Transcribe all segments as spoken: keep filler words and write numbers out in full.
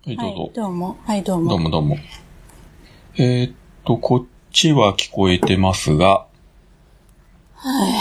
はい、どうぞ。 はい、どうも。はい、どうも。 どうもどうも。えー、っと、こっちは聞こえてますが、 はい。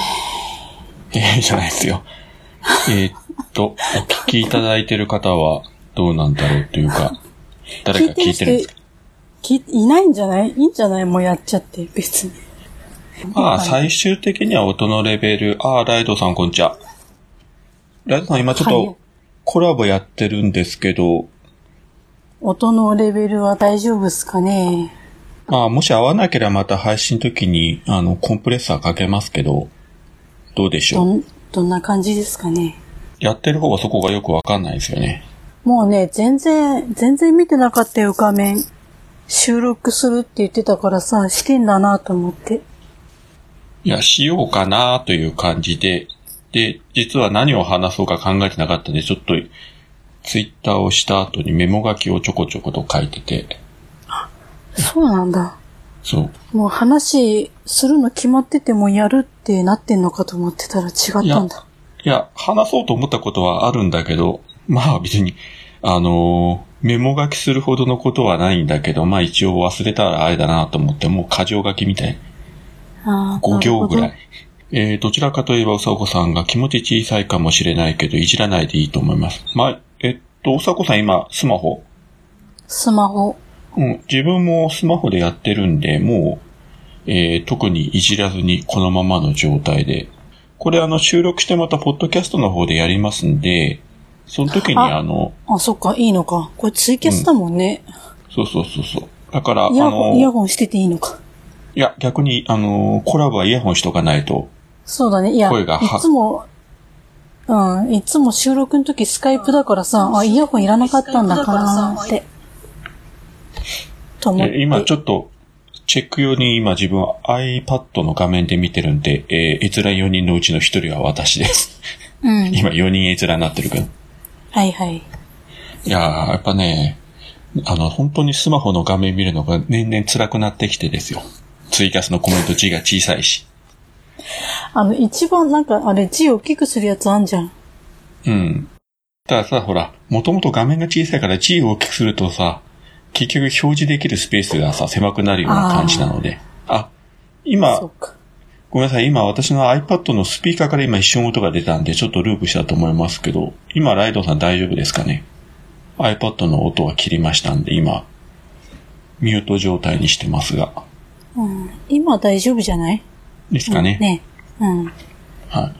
えー、じゃないですよ。えー、っと、お聞きいただいてる方はどうなんだろうというか、誰か聞いてるんですか？ 聞いてる人いないんじゃない？いいんじゃない？もうやっちゃって、別に。 まあ、最終的には音のレベル、あー、ライドさんこんにちは。ライドさん今ちょっとコラボやってるんですけど、 音のレベルは大丈夫ですかね？ まあ、もし合わなければまた配信の時に、あの、コンプレッサーかけますけど、どうでしょう？ どん、どんな感じですかね？ やってる方はそこがよくわかんないですよね。 もうね、全然、全然見てなかったよ、画面。収録するって言ってたからさ、してんだなと思って。 いや、しようかなという感じで、で、実は何を話そうか考えてなかったんで、ちょっと、ツイッターをした後にメモ書きをちょこちょこと書いてて。 そうなんだ。 そう。 もう話するの決まっててもやるってなってんのかと思ってたら違ったんだ。 いや、いや話そうと思ったことはあるんだけど、まあ別に、あのー、メモ書きするほどのことはないんだけど、まあ一応忘れたらあれだなと思って、もう箇条書きみたい。 あご行ぐらい。えー、どちらかといえばうさこさんが気持ち小さいかもしれないけど、いじらないでいいと思います。まあ、えっと、うさこさん今、スマホスマホ。 うん、自分もスマホでやってるんで、もう、えー、特にいじらずにこのままの状態で。これあの収録してまたポッドキャストの方でやりますんで、その時にあの、 あ、あそっか、いいのか。これツイキャスだもんね。 うん、そうそうそうそう。だから、 イヤホン、 あの、 イヤホンしてていいのか。 いや、逆に、あの、コラボはイヤホンしとかないと。 そうだね。いや、 声がいつも、うん、いつも収録の時スカイプだからさ、あ、イヤホンいらなかったんだかなって。と思って。 今ちょっと、チェック用に今自分は iPad の画面で見てるんで、えー、閲覧よにんのうちのひとりは私です。 うん。 今よにん閲覧になってるけど。 はいはい。 いやー、やっぱね、あの、本当にスマホの画面見るのが年々辛くなってきてですよ。ツイキャスのコメント字が小さいし。 あの、一番なんか、あれ字を大きくするやつあんじゃん。 うん。たださ、ほら、もともと画面が小さいから字を大きくするとさ、結局表示できるスペースがさ、狭くなるような感じなので。あ, あ、今、ごめんなさい、今私の iPad のスピーカーから今一瞬音が出たんで、ちょっとループしたと思いますけど、今ライドさん大丈夫ですかね？ iPad の音は切りましたんで、今、ミュート状態にしてますが。 うん、今大丈夫じゃない？ ですかね。 うん、ね。うん。 はい。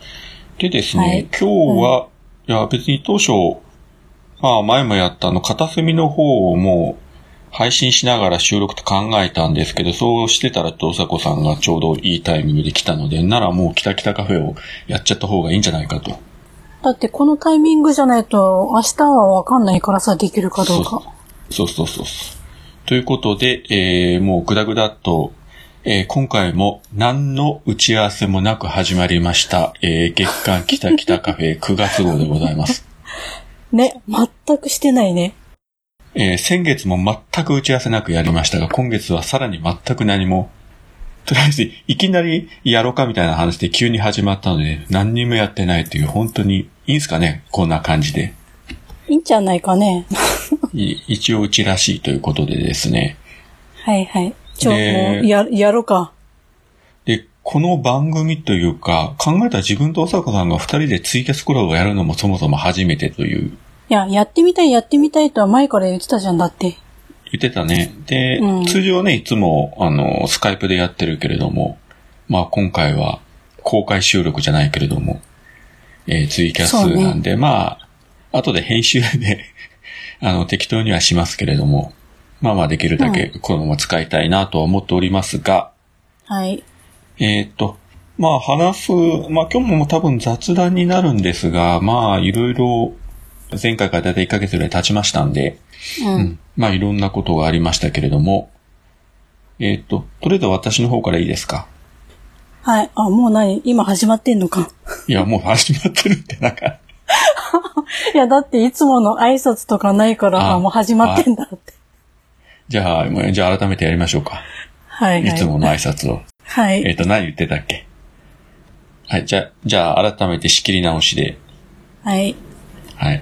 でですね、はい、今日は、うん、いや別に当初、まあ前もやったあの片隅の方をもう配信しながら収録と考えたんですけど、そうしてたらとうさこさんがちょうどいいタイミングで来たので、ならもうキタキタカフェをやっちゃった方がいいんじゃないかと。 だってこのタイミングじゃないと明日はわかんないからさ、できるかどうか。 そうそうそうそう。ということで、えー、もうグダグダっと、えー、今回も何の打ち合わせもなく始まりました、えー、月刊キタキタカフェくがつ号でございます。 ね、全くしてないね。 えー、先月も全く打ち合わせなくやりましたが、今月はさらに全く何も、とりあえずいきなりやろうかみたいな話で急に始まったので、何にもやってないという、本当にいいんすかね、こんな感じで。 いいんじゃないかね。 一応うちらしいということでですね。 はいはい。ちょ、もうや、やろうか。 で、この番組というか、考えたら自分とおさこさんが二人でツイキャスコラボをやるのもそもそも初めてという。 いや、やってみたいやってみたいとは前から言ってたじゃんだって。 言ってたね。で、 うん、 通常ね、いつも、あの、スカイプでやってるけれども、まあ今回は公開収録じゃないけれども、えー、ツイキャスなんで、ね、まあ、後で編集で、あの、適当にはしますけれども、まあまあできるだけこのまま使いたいなとは思っておりますが、 うん、はい。 えっと、まあ話す、まあ今日も多分雑談になるんですが、まあいろいろ、前回からだいたいいっかげつぐらい経ちましたんで、 うんうん、 まあいろんなことがありましたけれども、えっと、とりあえず私の方からいいですか？ はい。あ、もう何？今始まってんのか。 いや、もう始まってるってなんか。 いや、だっていつもの挨拶とかないから、あ、もう始まってんだって。 じゃあ、じゃあ改めてやりましょうか。 はい、はい。 いつもの挨拶を。 はい。 えっと、何言ってたっけ？はい、じゃあ、じゃあ改めて仕切り直しで。 はい。 はい。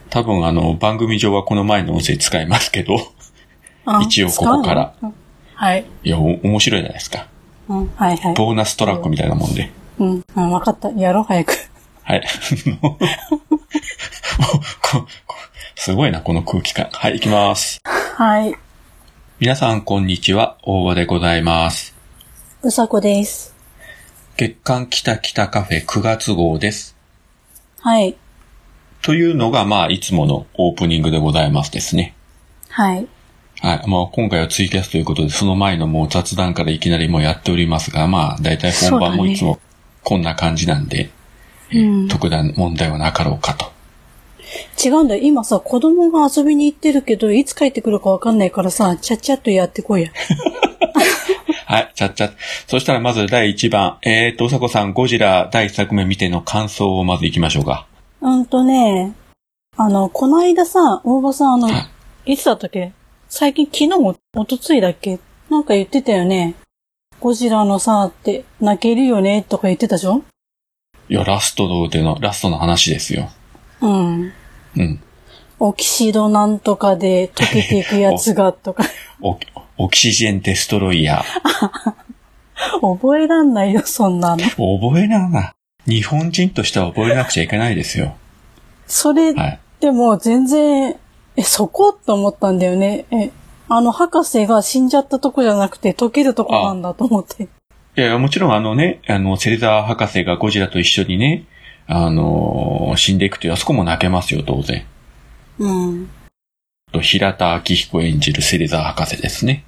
多分あの、番組上はこの前の音声使いますけど、一応ここから。 はい。 いや、お、面白いじゃないですか。 うん、はいはい。 ボーナストラックみたいなもんで。 うん、うん、わかった。やろう、早く。 はい。すごいな、この空気感。はい、行きます。 はい。 皆さん、こんにちは。大場でございます。 うさこです。 月刊キタキタカフェくがつ号です。 はい。 というのが、まあ、いつものオープニングでございますですね。 はい。 はい。まあ、今回はツイキャスということで、その前のもう雑談からいきなりもうやっておりますが、まあ、だいたい本番もいつもこんな感じなんで、ね、うん、特段問題はなかろうかと。 違うんだよ。今さ、子供が遊びに行ってるけど、いつ帰ってくるかわかんないからさ、ちゃっちゃっとやってこいや。 はい、ちゃっちゃっ。そしたらまずだいいちばん。えーと、うさこさん、ゴジラだいいっさくめ見ての感想をまず行きましょうか。 うんとね、あの、この間さ、大場さん、あの、いつだったっけ？最近、昨日も、おとついだっけ？なんか言ってたよね。ゴジラのさ、って泣けるよね、とか言ってたでしょ？ いや、ラストでの、ラストの話ですよ。 うん。 うん。 オキシドなんとかで溶けていくやつが、とかオ。オキシジェンデストロイヤー。覚えらんないよ、そんなの。 覚えらんな。日本人としては覚えなくちゃいけないですよ。 それ、はい、でも全然、え、そこと思ったんだよね。え、あの博士が死んじゃったとこじゃなくて溶けるとこなんだと思って。いやいや、もちろんあのね、あの、セレザー博士がゴジラと一緒にね、あのー、死んでいくという、あそこも泣けますよ、当然。 うん。 と、平田明彦演じるセレザー博士ですね。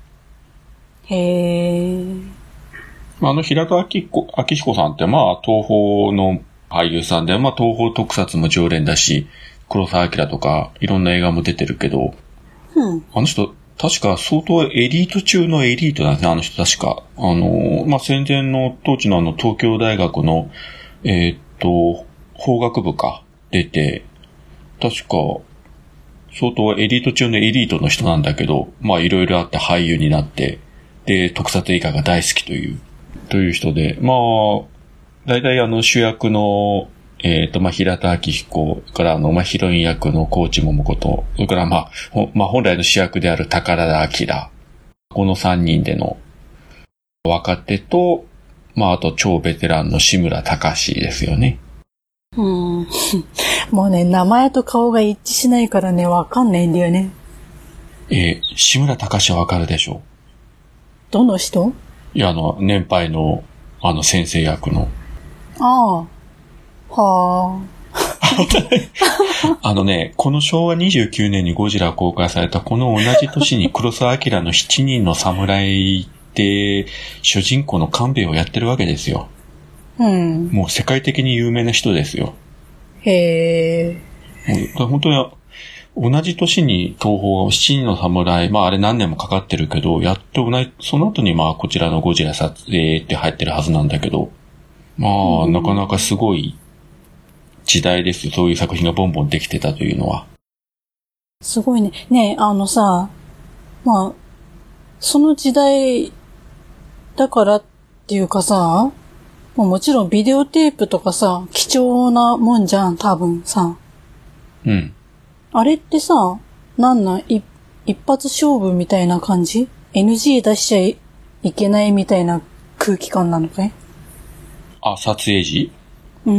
へー。 あの、平田明彦、明彦さんって、まあ、東宝の俳優さんで、まあ、東宝特撮も常連だし、黒澤明とか、いろんな映画も出てるけど、 うん。 あの人、確か相当エリート中のエリートなんですね、あの人確か。あの、まあ、戦前の当時のあの、東京大学の、えー、っと、法学部か、出て、確か、相当エリート中のエリートの人なんだけど、まあ、いろいろあって俳優になって、で、特撮映画が大好きという、という人で、まあ、大体あの、主役の、えっと、まあ、平田明彦からあの、まあ、ヒロイン役の高知桃子と、それからまあ、ほまあ、本来の主役である宝田明。このさんにんでの若手と、まあ、あと超ベテランの志村隆ですよね。 うん。もうね、名前と顔が一致しないからね、わかんないんだよね。 えー、志村隆はわかるでしょ？ どの人？ いや、あの、年配の、あの、先生役の。 ああ。はあ。あのね、このしょうわにじゅうきゅうねんにゴジラ公開されたこの同じ年に黒澤明のしちにんの侍って主人公の官兵衛をやってるわけですよ。 うん。 もう世界的に有名な人ですよ。 へえ。 本当に同じ年に東宝しちにんの侍、まああれ何年もかかってるけど、やっと同じ、その後にまあこちらのゴジラ撮影って入ってるはずなんだけど、まあ、うん、なかなかすごい時代ですよ。そういう作品がボンボンできてたというのは。 すごいね。ねえ、あのさ、まあ、その時代だからっていうかさ、もちろんビデオテープとかさ、貴重なもんじゃん、多分さ。 うん。 あれってさ、なんなん、一発勝負みたいな感じ？ エヌジー 出しちゃいけないみたいな空気感なのかい？ あ、撮影時？ うん。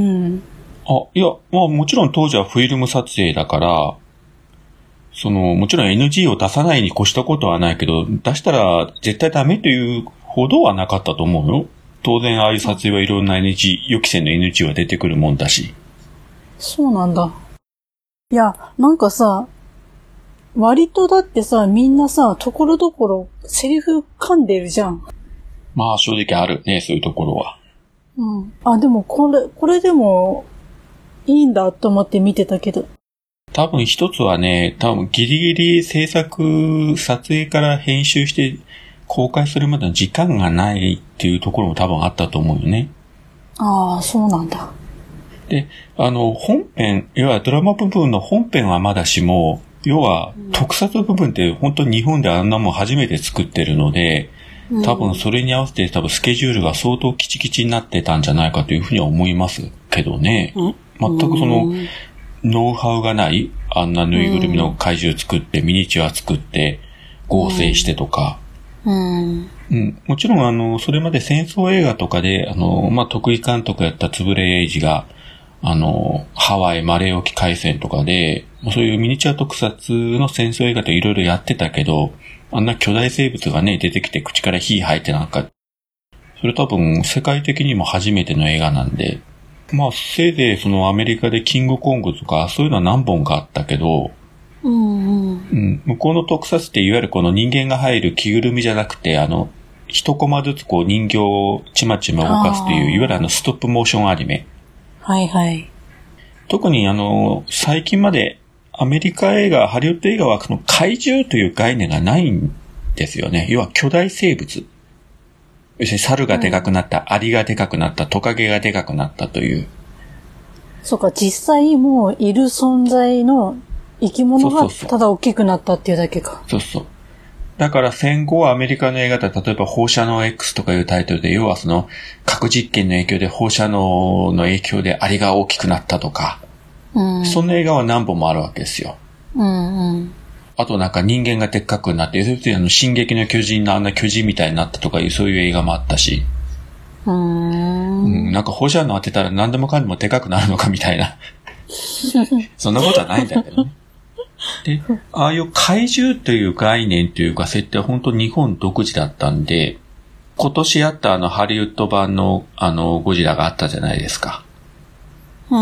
あ、いや、まあもちろん当時はフィルム撮影だから、その、もちろん エヌジー を出さないに越したことはないけど、出したら絶対ダメというほどはなかったと思うよ。当然ああいう撮影はいろんな エヌジー、予期せぬ エヌジー は出てくるもんだし。 そうなんだ。いや、なんかさ、割とだってさ、みんなさ、ところどころセリフ噛んでるじゃん。 まあ正直あるね、そういうところは。 うん。あ、でもこれ、これでもいいんだと思って見てたけど。 多分一つはね、多分ギリギリ制作、撮影から編集して公開するまでの時間がないっていうところも多分あったと思うよね。 ああ、そうなんだ。 で、あの、本編、要はドラマ部分の本編はまだしも、要は特撮部分って本当に日本であんなもん初めて作ってるので、多分それに合わせて多分スケジュールが相当キチキチになってたんじゃないかというふうには思いますけどね。全くその、 ノウハウがない、あんなぬいぐるみの怪獣作って、うん、ミニチュア作って、合成してとか。 うん。 うん。もちろん、あの、それまで戦争映画とかで、あの、まあ、徳井監督やったつぶれエイジが、あの、ハワイ、マレー沖海戦とかで、そういうミニチュア特撮の戦争映画でいろいろやってたけど、あんな巨大生物がね、出てきて口から火吐いてなんか、それ多分世界的にも初めての映画なんで、まあ、せいぜいそのアメリカでキングコングとか、そういうのは何本かあったけど、 うんうんうん、向こうの特撮っていわゆるこの人間が入る着ぐるみじゃなくて、あの、一コマずつこう人形をちまちま動かすという、いわゆるあのストップモーションアニメ。 はいはい。 特にあの、最近までアメリカ映画、ハリウッド映画はその怪獣という概念がないんですよね。要は巨大生物。要するに猿がでかくなった、うん、アリがでかくなった、トカゲがでかくなったという。 そうか、実際もういる存在の生き物がただ大きくなったっていうだけか。 そうそう。だから戦後アメリカの映画で例えば放射能 X とかいうタイトルで、要はその核実験の影響で放射能の影響でアリが大きくなったとか、うん、そんな映画は何本もあるわけですよ。 うんうん、 あとなんか人間がでっかくなって、要するにあの進撃の巨人のあんな巨人みたいになったとかいうそういう映画もあったし、 うーん、 うん、なんか放射能当てたら何でもかんでもでかくなるのかみたいな。そんなことはないんだけどね。で、ああいう怪獣という概念というか設定は本当日本独自だったんで、今年あったあのハリウッド版のあのゴジラがあったじゃないですか。 うん。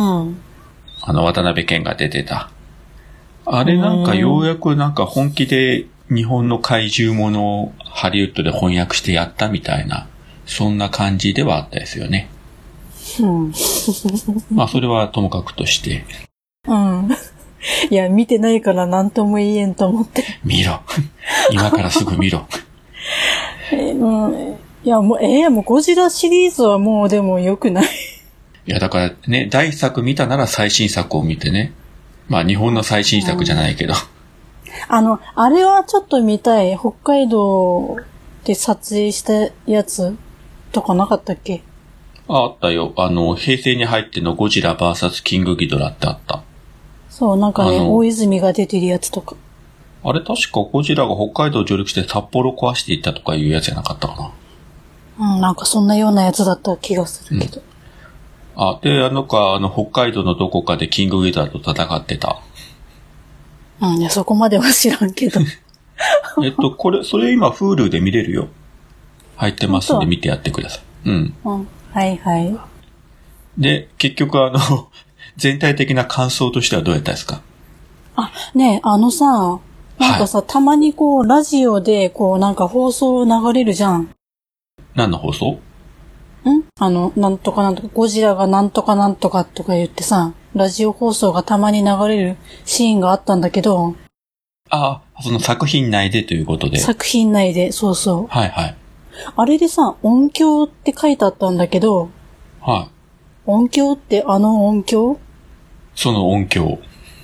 あの渡辺謙が出てた。あれなんかようやくなんか本気で日本の怪獣ものをハリウッドで翻訳してやったみたいな、そんな感じではあったですよね。 うん。 まあそれはともかくとして。 うん。いや、見てないから何とも言えんと思って。 見ろ。今からすぐ見ろ。 えうん、いや、もう、えー、もうゴジラシリーズはもうでも良くない。いや、だからね、だいいっさく見たなら最新作を見てね。まあ日本の最新作じゃないけど。 あの、あれはちょっと見たい。北海道で撮影したやつとかなかったっけ？ あ、あったよ。あの、平成に入ってのゴジラ ブイエス キングギドラってあった。 そう、なんかね、大泉が出てるやつとか。 あれ確かゴジラが北海道上陸して札幌壊していったとかいうやつじゃなかったかな。うん、なんかそんなようなやつだった気がするけど。 うん、あ、で、あのか、あの、北海道のどこかでキングギドラと戦ってた。 うん、いや、そこまでは知らんけど。 えっと、これ、それ今、Hulu で見れるよ。入ってますんで見てやってください。うん。 うん。はいはい。 で、結局あの、全体的な感想としてはどうやったですか？ あ、ねえ、あのさ、なんかさ、はい、たまにこう、ラジオで、こう、なんか放送流れるじゃん。 何の放送？ん？ あの、なんとかなんとか、ゴジラがなんとかなんとかとか言ってさ、ラジオ放送がたまに流れるシーンがあったんだけど。 ああ、その作品内でということで。 作品内で、そうそう。 はいはい。 あれでさ、音響って書いてあったんだけど。 はい。 音響ってあの音響？ その音響。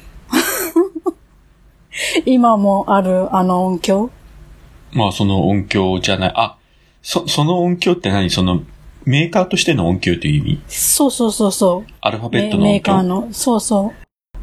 今もあるあの音響？ まあその音響じゃない。あ、そ、その音響って何？そのメーカーとしての音響という意味？ そうそうそうそう。 アルファベットの音響。 メーカーの、そうそう。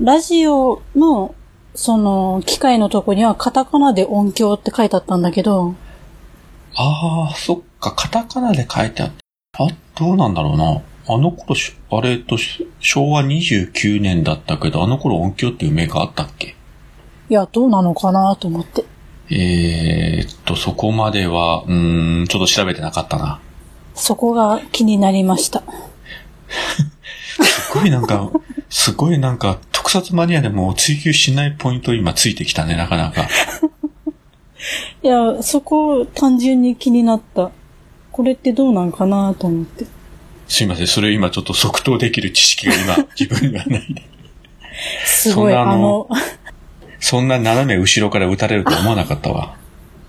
ラジオの、その、機械のとこにはカタカナで音響って書いてあったんだけど。 ああ、そっか、カタカナで書いてあった。あ、どうなんだろうな。あの頃、あれと、しょうわにじゅうきゅうねんだったけど、あの頃音響っていうメーカーあったっけ？ いや、どうなのかなと思って。 えーっと、そこまでは、うーん、ちょっと調べてなかったな。 そこが気になりました。 すごいなんか、すごいなんか、特撮マニアでも追求しないポイント今ついてきたね、なかなか。 いや、そこ単純に気になった。これってどうなんかなと思って。 すいません、それ今ちょっと即答できる知識が今自分にはないで。 すごい、あの、あのそんな斜め後ろから撃たれると思わなかったわ。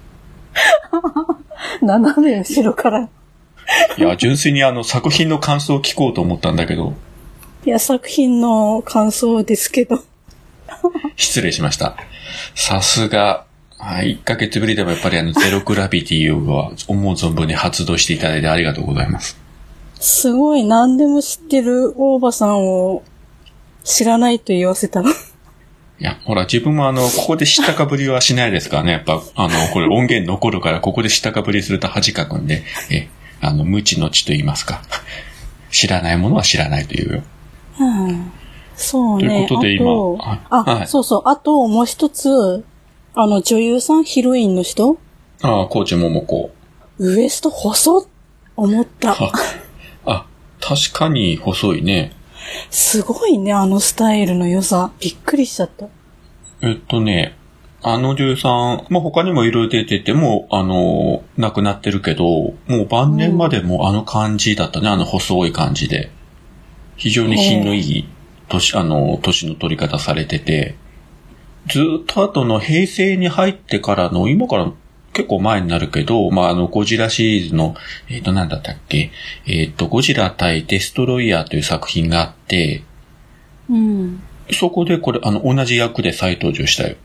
斜め後ろから。 いや、純粋にあの作品の感想を聞こうと思ったんだけど。 いや、作品の感想ですけど。 失礼しました。さすが、はい、いっかげつぶりでもやっぱりあのゼログラビティを思う存分に発動していただいてありがとうございます。 すごい何でも知ってる大場さんを知らないと言わせたの。いや、ほら、自分もあの、ここで知ったかぶりはしないですからね。やっぱ、あの、これ音源残るから、ここで知ったかぶりすると恥かくんで、え、あの、無知の知と言いますか。知らないものは知らないというよ。 うん。そうね。 ということで今、 あ、はい、そうそう。あと、もう一つ、あの、女優さん、ヒロインの人ああ、高知桃子。 ウエスト細っ思った。 あ、あ、確かに細いね。 すごいね、あのスタイルの良さ。びっくりしちゃった。 えっとね、あの女優さん、まあ、他にもいろいろ出てて、もう、あの、亡くなってるけど、もう晩年までもあの感じだったね、うん、あの細い感じで。非常に品のいい年、あの、年の取り方されてて、ずっと後の平成に入ってからの、今から結構前になるけど、まあ、あの、ゴジラシリーズの、えっと、なんだったっけ、えっと、ゴジラ対デストロイヤーという作品があって、 うん。 そこでこれ、あの、同じ役で再登場したよ。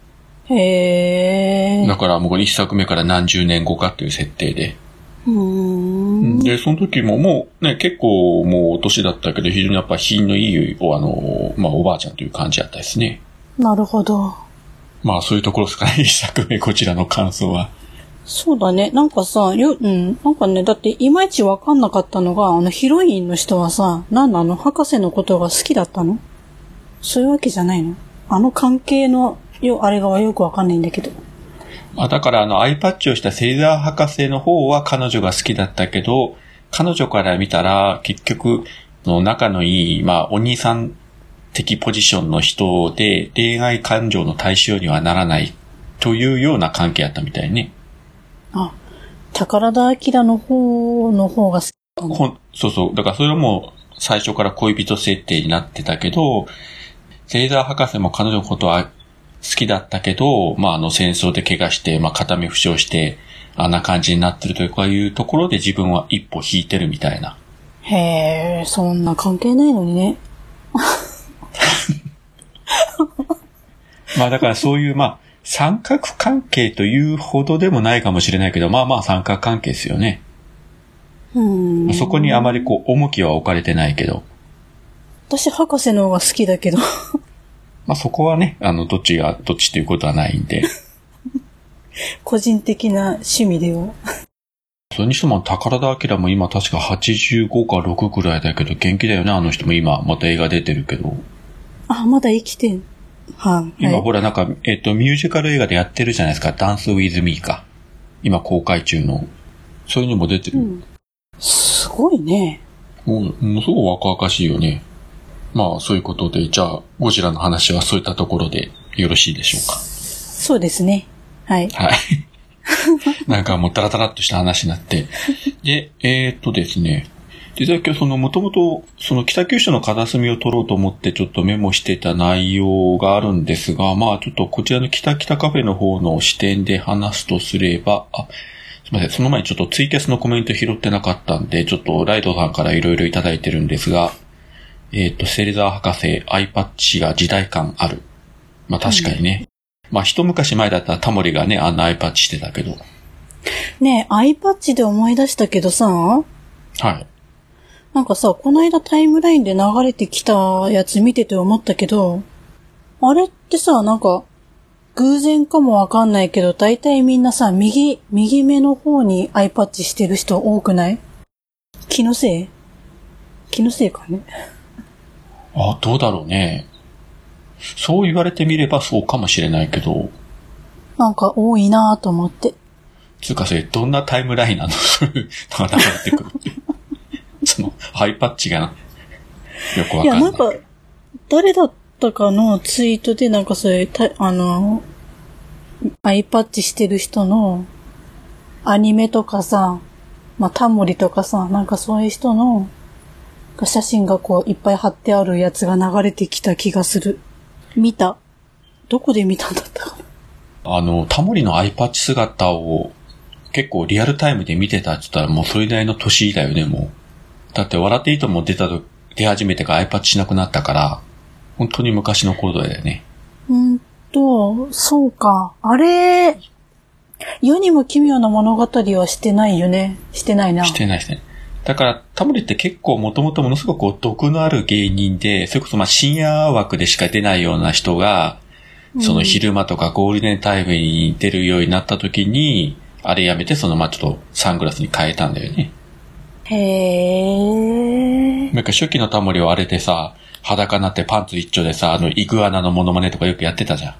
へー。 だからもう一作目から何十年後かっていう設定で。 うーん。 で、その時ももうね、結構もう年だったけど、非常にやっぱ品のいい、あの、まあ、おばあちゃんという感じだったですね。 なるほど。 まあ、そういうところですかね、一作目、こちらの感想は。 そうだね。なんかさ、よ、うん。なんかね、だっていまいちわかんなかったのが、あのヒロインの人はさ、なんなの博士のことが好きだったの？そういうわけじゃないの？あの関係の、よ、あれがよくわかんないんだけど。 まあ、だからあの、アイパッチをしたセイザー博士の方は彼女が好きだったけど、彼女から見たら、結局、の仲のいい、まあ、お兄さん的ポジションの人で、恋愛感情の対象にはならないというような関係やったみたいね。 あ、宝田明の方の方が好きだったの？そうそう。だからそれはもう最初から恋人設定になってたけど、セイザー博士も彼女のことは好きだったけど、まあ、あの戦争で怪我して、まあ、片目負傷して、あんな感じになってるというところで自分は一歩引いてるみたいな。 へー、そんな関係ないのにね。 まあだからそういう、まあ、三角関係というほどでもないかもしれないけど、まあまあ三角関係ですよね。 うーん。 そこにあまりこう、重きは置かれてないけど。 私、博士の方が好きだけど。 まあそこはね、あの、どっちが、どっちということはないんで。 個人的な趣味では。 それにしても、宝田明も今確かはちじゅうごかろくくらいだけど、元気だよね、あの人も今、また映画出てるけど。 あ、まだ生きてん。はい。 今、 はい、 ほら、なんか、えっと、ミュージカル映画でやってるじゃないですか。ダンスウィズミーか。今公開中の。そういうのも出てる。うん、 すごいね。 もう、もうすごい若々しいよね。まあ、そういうことで、じゃあ、ゴジラの話はそういったところでよろしいでしょうか。 そうですね。はい。 はい。なんかもうタラタラっとした話になって。で、えー、っとですね。実は今日そのもともとその北九州の片隅を取ろうと思ってちょっとメモしてた内容があるんですが、まあちょっとこちらの北北カフェの方の視点で話すとすれば、あ、すみません、その前にちょっとツイキャスのコメント拾ってなかったんで、ちょっとライドさんからいろいろいただいてるんですが、えっと、セレザー博士、アイパッチが時代感ある。まあ確かにね。うん、まあ一昔前だったらタモリがね、あんなアイパッチしてたけど。 ねえ、アイパッチで思い出したけどさ、 はい。 なんかさ、この間タイムラインで流れてきたやつ見てて思ったけど、あれってさ、なんか、偶然かもわかんないけど、大体みんなさ、右、右目の方にアイパッチしてる人多くない？気のせい？気のせいかね。 あ、どうだろうね。そう言われてみればそうかもしれないけど。 なんか多いなぁと思って。 つうかそれ、どんなタイムラインなの？流れてくるって。その、ハイパッチが、よくわかんない。いや、 なんか、誰だったかのツイートで、なんかそういう、あの、アイパッチしてる人の、アニメとかさ、まあ、タモリとかさ、なんかそういう人の、写真がこう、いっぱい貼ってあるやつが流れてきた気がする。見た。どこで見たんだったかな。 あの、タモリのアイパッチ姿を、結構リアルタイムで見てたって言ったら、もうそれなりの年だよね、もう。だって、笑っていいとも出たと、出始めてからアイパッチしなくなったから、本当に昔の頃だよね。 うんと、そうか。あれ、世にも奇妙な物語はしてないよね。してないな。 してないしてない。 だから、タモリって結構もともとものすごく毒のある芸人で、それこそまあ深夜枠でしか出ないような人が、その昼間とかゴールデンタイムに出るようになった時に、あれやめてそのまあちょっとサングラスに変えたんだよね。 へー。 なんか初期のタモリはあれでさ、裸になってパンツ一丁でさ、あのイグアナのモノマネとかよくやってたじゃん。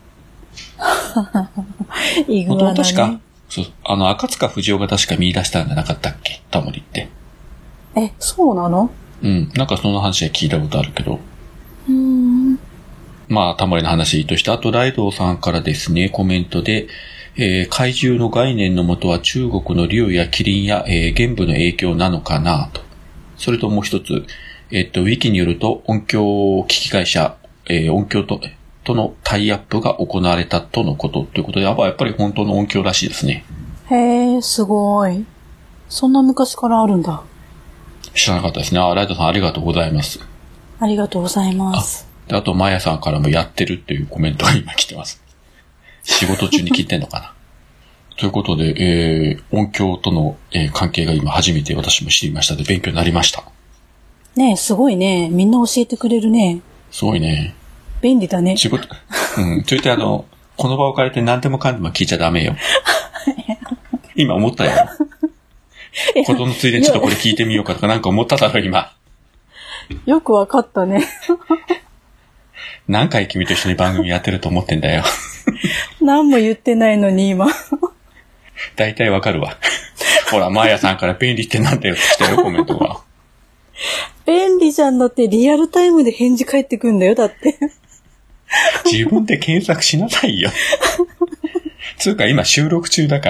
イグアナね。 確か、そう、あの赤塚不二夫が確か見出したんじゃなかったっけ、タモリって。 え、そうなの？ うん、なんかその話は聞いたことあるけど。 うーん。 まあ、タモリの話として、あとライドウさんからですね、コメントで、えー、怪獣の概念のもとは中国の竜やキリンや、えー、玄武の影響なのかなと。それともう一つ、えっと、ウィキによると音響機器会社、えー、音響と、とのタイアップが行われたとのことということで、やっぱり本当の音響らしいですね。 へー、すごい。そんな昔からあるんだ。 知らなかったですね。あ、ライドさんありがとうございます。 ありがとうございます。 あ, あと、マヤさんからもやってるっていうコメントが今来てます。仕事中に聞いてんのかなということで、えー、音響との、えー、関係が今初めて私も知りましたので、勉強になりました。 ねえ、すごいね。みんな教えてくれるね。 すごいね。 便利だね。 仕事、うん。といってあの、この場を借りて何でもかんでも聞いちゃダメよ。今思ったよ。ことのついでにちょっとこれ聞いてみようかとかなんか思っただろ、今。 よくわかったね。 何回君と一緒に番組やってると思ってんだよ。 何も言ってないのに今。 大体わかるわ。ほら、マーヤさんから便利ってなんだよって来たよ、コメントが。 便利じゃんだってリアルタイムで返事返ってくんだよ、だって。 自分で検索しなさいよ。つうか今収録中だから。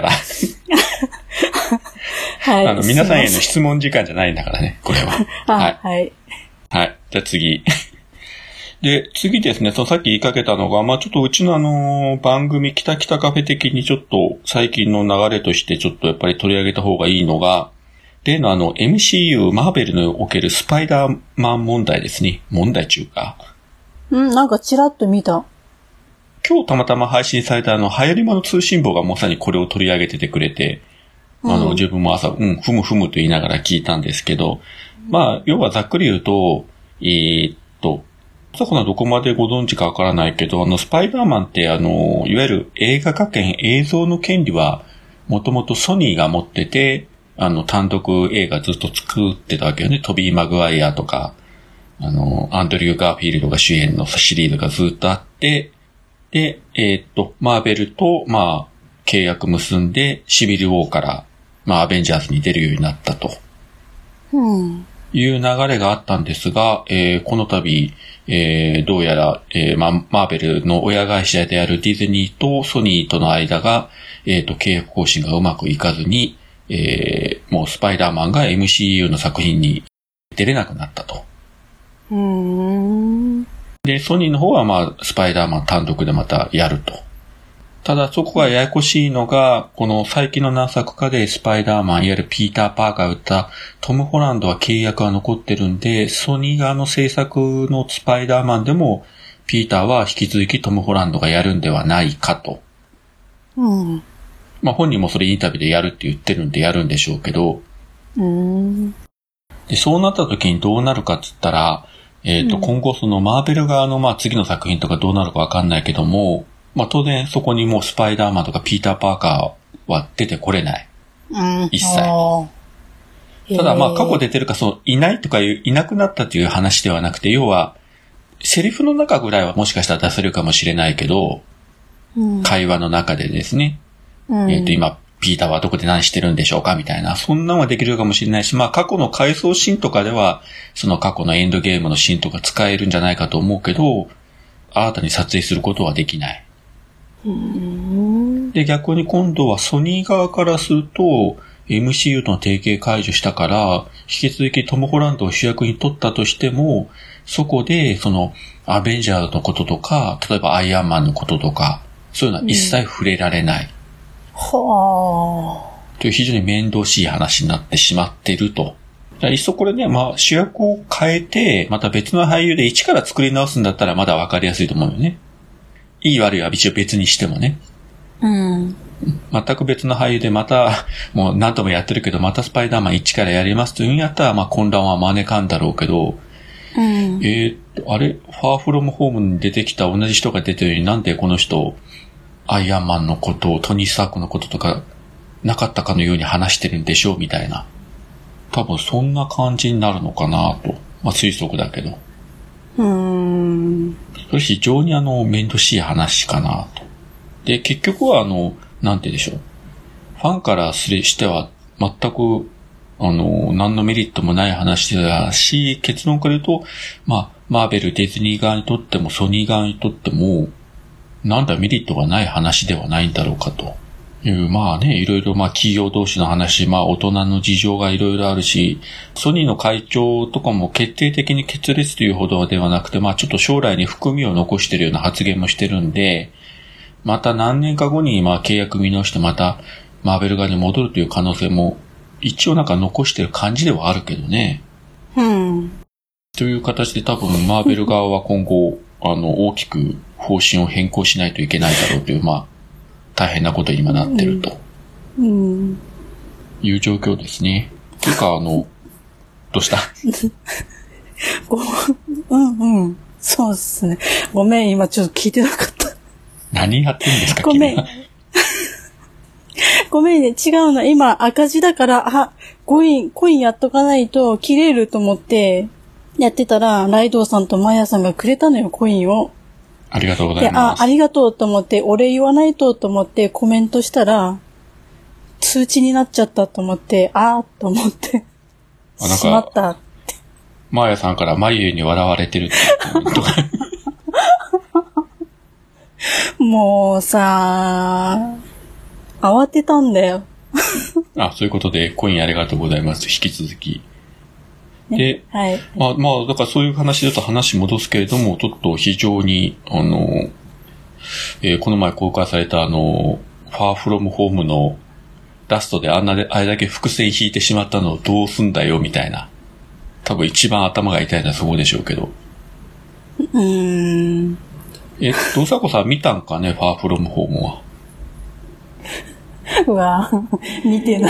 はい。あの、皆さんへの質問時間じゃないんだからね、これは。 はい。はい。 はい。じゃあ次。で、次ですね、そのさっき言いかけたのが、まあちょっとうちのあの、番組、キタキタカフェ的にちょっと最近の流れとしてちょっとやっぱり取り上げた方がいいのが、例のあの、エムシーユー、マーベルにおけるスパイダーマン問題ですね。問題中か。 うん、なんかチラッと見た。 今日たまたま配信されたあの、流行り物通信簿がまさにこれを取り上げててくれて、あの、うん、自分も朝、うん、ふむふむと言いながら聞いたんですけど、まあ、要はざっくり言うと、えー、っと、さこなどこまでご存知かわからないけど、あの、スパイダーマンってあの、いわゆる映画化権、映像の権利は、もともとソニーが持ってて、あの、単独映画ずっと作ってたわけよね。トビー・マグワイアとか、あの、アンドリュー・ガーフィールドが主演のシリーズがずっとあって、で、えー、っと、マーベルと、まあ、契約結んで、シビル・ウォーから、まあ、アベンジャーズに出るようになったと。 うん。 いう流れがあったんですが、えー、この度、えー、どうやら、えー、まあ、マーベルの親会社であるディズニーとソニーとの間が、えっと、契約更新がうまくいかずに、えー、もうスパイダーマンが エムシーユー の作品に出れなくなったと。 うーん。 で、ソニーの方はまあ、スパイダーマン単独でまたやると。ただ、そこがややこしいのが、この最近の何作かでスパイダーマン、いわゆるピーター・パーカーを打ったトム・ホランドは契約が残ってるんで、ソニー側の制作のスパイダーマンでも、ピーターは引き続きトム・ホランドがやるんではないかと。 うん。 まあ本人もそれインタビューでやるって言ってるんでやるんでしょうけど、 うーん。 で、そうなった時にどうなるかって言ったら、えっと、うん、今後そのマーベル側のまあ次の作品とかどうなるかわかんないけども、まあ当然そこにもうスパイダーマンとかピーター・パーカーは出てこれない。 うん。 一切。ただまあ過去出てるかそう、いないとかいう、いなくなったという話ではなくて、要は、セリフの中ぐらいはもしかしたら出せるかもしれないけど、うん、会話の中でですね、うん、えっと今、ピーターはどこで何してるんでしょうかみたいな、そんなのはできるかもしれないし、まあ過去の回想シーンとかでは、その過去のエンドゲームのシーンとか使えるんじゃないかと思うけど、新たに撮影することはできない。 うーんで、逆に今度はソニー側からすると、エムシーユー との提携解除したから、引き続きトム・ホランドを主役に取ったとしても、そこで、その、アベンジャーズのこととか、例えばアイアンマンのこととか、そういうのは一切触れられない。 うん、はあ。という非常に面倒しい話になってしまっていると。いっそこれね、まあ主役を変えて、また別の俳優で一から作り直すんだったらまだわかりやすいと思うよね。いい悪いは一応別にしてもね。 うん。 全く別の俳優でまた、もう何度もやってるけど、またスパイダーマンいちからやりますというんやったら、まあ混乱は招かんだろうけど、 うん、 えー、っと、あれ、ファーフロムホームに出てきた同じ人が出てるのになんでこの人、アイアンマンのことを、トニー・スタークのこととか、なかったかのように話してるんでしょうみたいな。多分そんな感じになるのかなと。まあ推測だけど。 うーん。 それ非常にあの、めんどしい話かなと。で、結局はあの、なんてでしょう。ファンからすれしては全く、あの、何のメリットもない話だし、結論から言うと、まあ、マーベル、ディズニー側にとっても、ソニー側にとっても、なんだメリットがない話ではないんだろうかという、まあね、いろいろまあ企業同士の話、まあ大人の事情がいろいろあるし、ソニーの会長とかも決定的に決裂というほどではなくて、まあちょっと将来に含みを残しているような発言もしてるんで、また何年か後にまあ契約見直してまたマーベル側に戻るという可能性も一応なんか残してる感じではあるけどね。 うん。 という形で多分マーベル側は今後、あの、大きく方針を変更しないといけないだろうという、まあ、大変なことに今なってると。うん。いう状況ですね。というか、あの、どうしたごうんうん。そうっすね。ごめん、今ちょっと聞いてなかった。 何やってんですか、 ごめん。ごめんね、違うの。今赤字だから、あ、コイン、コインやっとかないと切れると思って、やってたら、ライドウさんとマヤさんがくれたのよ、コインを。 ありがとうございます。 で、あ、ありがとうと思って、お礼言わないとと思ってコメントしたら、通知になっちゃったと思って、あーと思って、あ、なんかしまったって。 マヤさんから眉に笑われてるって言うとか。 もうさー、慌てたんだよ。 あ、そういうことで、コインありがとうございます。引き続き。で、 はい。 まあ、まあ、だからそういう話だと話戻すけれども、ちょっと非常に、あの、えー、この前公開されたあの、ファーフロムホームのラストであんなで、あれだけ伏線引いてしまったのをどうすんだよ、みたいな。多分一番頭が痛いのはそこでしょうけど。 うーん。 え、どうさこさん見たんかね、ファーフロムホームは。 うわ見てない。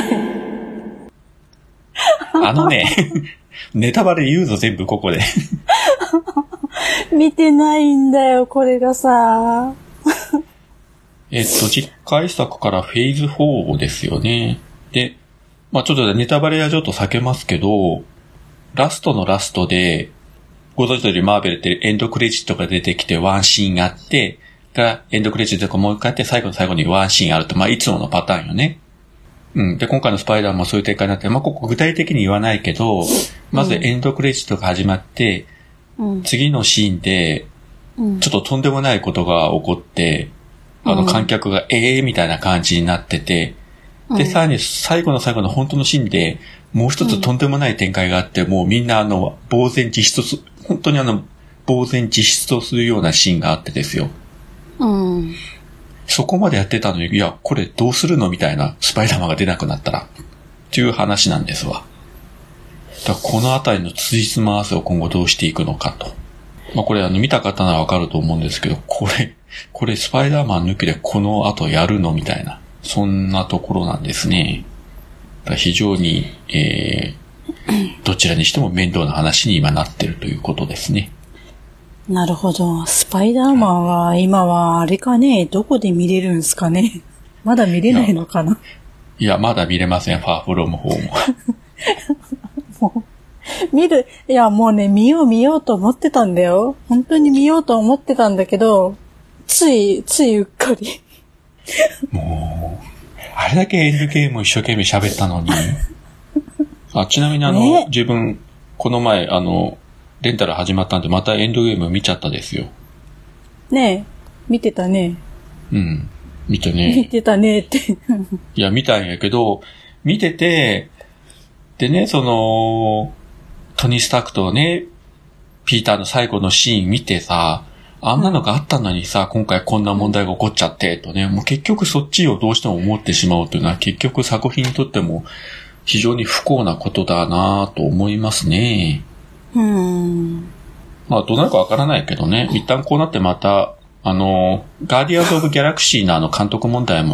あのね、ネタバレ言うぞ、全部ここで。 見てないんだよ、これがさ。 えっと、次回作からフェーズフォーですよね。で、まあちょっとネタバレはちょっと避けますけど、ラストのラストで、ご存知のようにマーベルってエンドクレジットが出てきてワンシーンあって、がエンドクレジットがもう一回あって最後の最後にワンシーンあると、まあいつものパターンよね。うん。で、今回のスパイダーもそういう展開になって、まあここ具体的に言わないけど、まずエンドクレジットが始まって、うん、次のシーンで、ちょっととんでもないことが起こって、うん、あの観客がええーみたいな感じになってて、で、さらに最後の最後の本当のシーンで、もう一つとんでもない展開があって、うん、もうみんなあの、呆然自失す、本当にあの、呆然自失とするようなシーンがあってですよ。うん。そこまでやってたのに、いや、これどうするのみたいな、スパイダーマンが出なくなったら。っていう話なんですわ。だからこのあたりのつじつま合わせを今後どうしていくのかと。まあこれあの、見た方ならわかると思うんですけど、これ、これスパイダーマン抜きでこの後やるのみたいな。そんなところなんですね。だから非常に、えー、どちらにしても面倒な話に今なってるということですね。 なるほど。スパイダーマンは今はあれかね、どこで見れるんすかね。まだ見れないのかな。 いや、いやまだ見れません、ファーフロムホームは。 もう、見る、いやもうね、見よう見ようと思ってたんだよ。本当に見ようと思ってたんだけど、つい、ついうっかり。 もう、あれだけエンドゲームを一生懸命喋ったのに。あ、ちなみにあの、ね、自分、この前、あの、レンタル始まったんで、またエンドゲーム見ちゃったですよ。 ねえ、見てたね。 うん、見てね。 見てたねって。 いや、見たんやけど、見てて、でね、その、トニー・スタークとね、ピーターの最後のシーン見てさ、あんなのがあったのにさ、今回こんな問題が起こっちゃって、とね、もう結局そっちをどうしても思ってしまうというのは、結局作品にとっても非常に不幸なことだなぁと思いますね。 うーん。 まあ、どうなるかわからないけどね、一旦こうなってまた、あの、ガーディアンズ・オブ・ギャラクシーのあの監督問題も